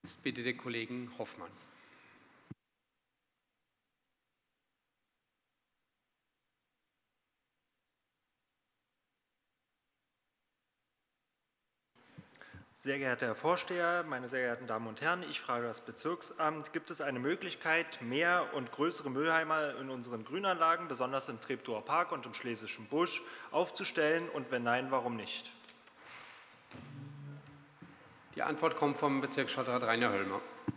Jetzt bitte den Kollegen Hoffmann. Sehr geehrter Herr Vorsteher, meine sehr geehrten Damen und Herren, ich frage das Bezirksamt, gibt es eine Möglichkeit, mehr und größere Mülleimer in unseren Grünanlagen, besonders im Treptower Park und im Schlesischen Busch, aufzustellen und wenn nein, warum nicht? Die Antwort kommt vom Bezirksstadtrat Rainer Höllmer.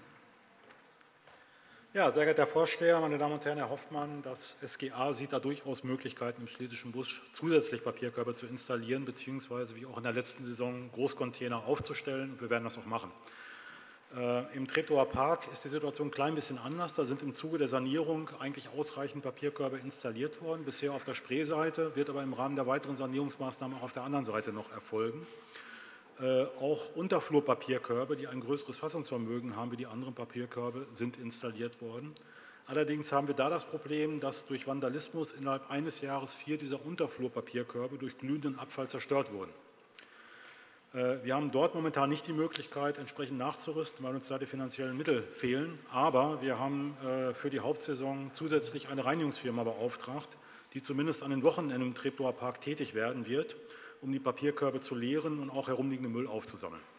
Ja, sehr geehrter Herr Vorsteher, meine Damen und Herren, Herr Hoffmann, das SGA sieht da durchaus Möglichkeiten, im Schlesischen Busch zusätzlich Papierkörbe zu installieren, beziehungsweise wie auch in der letzten Saison Großcontainer aufzustellen, und wir werden das auch machen. Im Treptower Park ist die Situation ein klein bisschen anders. Da sind im Zuge der Sanierung eigentlich ausreichend Papierkörbe installiert worden, bisher auf der Spreeseite, wird aber im Rahmen der weiteren Sanierungsmaßnahmen auch auf der anderen Seite noch erfolgen. Auch Unterflurpapierkörbe, die ein größeres Fassungsvermögen haben wie die anderen Papierkörbe, sind installiert worden. Allerdings haben wir da das Problem, dass durch Vandalismus innerhalb eines Jahres 4 dieser Unterflurpapierkörbe durch glühenden Abfall zerstört wurden. Wir haben dort momentan nicht die Möglichkeit, entsprechend nachzurüsten, weil uns da die finanziellen Mittel fehlen. Aber wir haben für die Hauptsaison zusätzlich eine Reinigungsfirma beauftragt, die zumindest an den Wochenenden im Treptower Park tätig werden wird, um die Papierkörbe zu leeren und auch herumliegenden Müll aufzusammeln.